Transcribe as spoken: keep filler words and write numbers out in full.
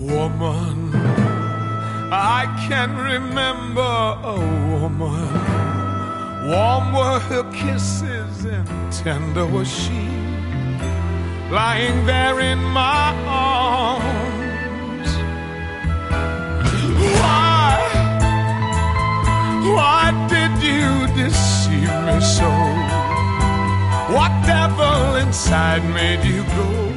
Woman, I can remember a woman. Warm were her kisses and tender was she, lying there in my arms. Why, why did you deceive me so? What devil inside made you go?